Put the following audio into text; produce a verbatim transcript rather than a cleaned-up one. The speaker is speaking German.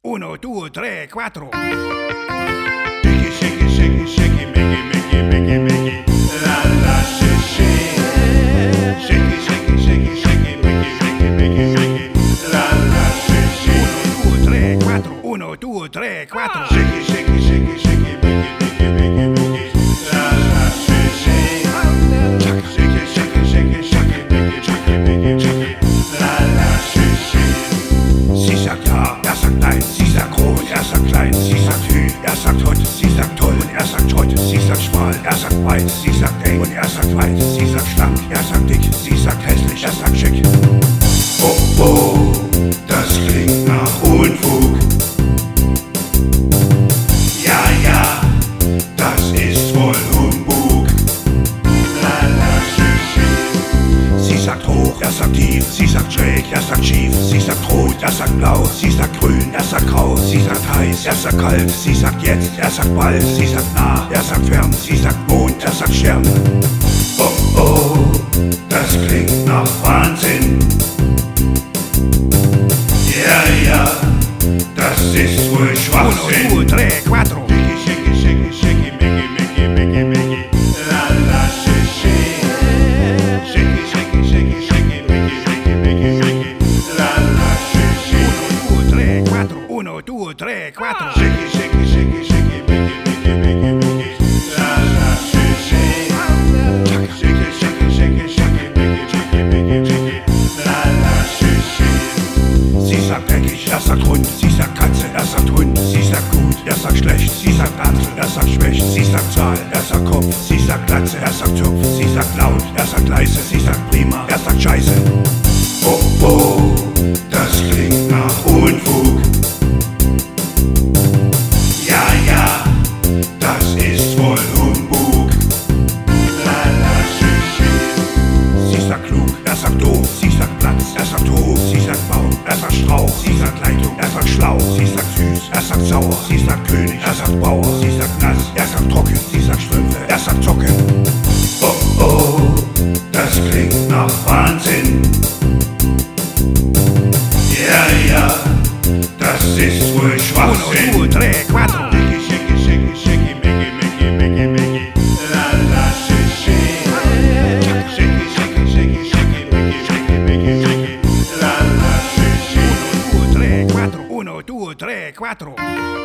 Uno, due, tre, quattro. Shake, shake, shake, shake, make it, make it, make it, la la, shake, shake, shake, shake, shake, shake, make it, make it, make it, la la, shake, shake. Uno, due, tre, quattro. Uno, due, tre, quattro. Shake, shake, shake, shake, make it, make it, make it, make it, la la, shake, shake. Shake, shake, shake, shake, make it, make it, make it, make it, la la, shake, shake. Sie sagt ja, er sagt nein, sie sagt groß, er sagt klein, sie sagt hü, er sagt hot, sie sagt toll und er sagt hot, sie sagt schmal, er sagt breit, sie sagt eng und er sagt weit, sie sagt schlank, er sagt dick, sie sagt hässlich, er sagt schick. Oh oh, das klingt nach Unfug. Ja, ja, das ist wohl Humbug. La la, schick, schick. Sie sagt hoch, er sagt tief, sie sagt schräg, er sagt schief, sie sagt rot, er sagt blau, sie sagt grün, er sagt grau, sie sagt heiß, er sagt kalt, sie sagt jetzt, er sagt bald, sie sagt nah, er sagt fern, sie sagt Mond, er sagt Stern. Oh oh, das klingt nach Wahnsinn. Ja, ja, das ist wohl Uno, Schwachsinn. due, tre, quattro. Shake, shake, shake, make it, make it, make it, make it, la la, shake, shake. Shake, shake, shake, shake, make it, make it, make it, make it, la la, shake, shake. Uno, due, tre, quattro. Uno, due, tre, quattro. Shake, shake, shake, shake, make it, make it, make it, make it, la la, shake, shake. Shake, shake, shake, shake, make it, make it, make it, make it, la la, shake, shake. Sie sagt dreckig, er sagt Hund, sie sagt Katze, er sagt Hund, sie sagt gut, er sagt schlecht, sie sagt Apfel, er sagt schwächt, sie sagt Zahl, er sagt Kopf, sie sagt Glatze, er sagt Zopf, sie sagt laut, er sagt leise, sie sagt prima, er sagt Scheiße. Oh oh, das klingt nach Unfug. Ja, ja, das ist wohl Humbug. La la, schick, schick. Sie sagt klug, er sagt doof, sie sagt Platz, er sagt hoch, sie sagt Baum, er sagt Strauch, sie sagt Leitung, er sagt schlau, sie sagt süß, er sagt sauer, sie sagt König, er sagt Bauer, sie sagt nass, er sagt trocken, sie sagt Strümpfe, er sagt Zocken. Oh oh, das klingt nach Wahnsinn. Ja, ja, das ist wohl Uno, Schwachsinn. due, tre, quattro. Shake, shake, shake, make it, make it, make it, make it, la la, shake, shake. Shake, shake, shake, shake, make it, make it, make it, make it, la la, shake, shake. Uno, due, tre, quattro. Uno, due, tre, quattro.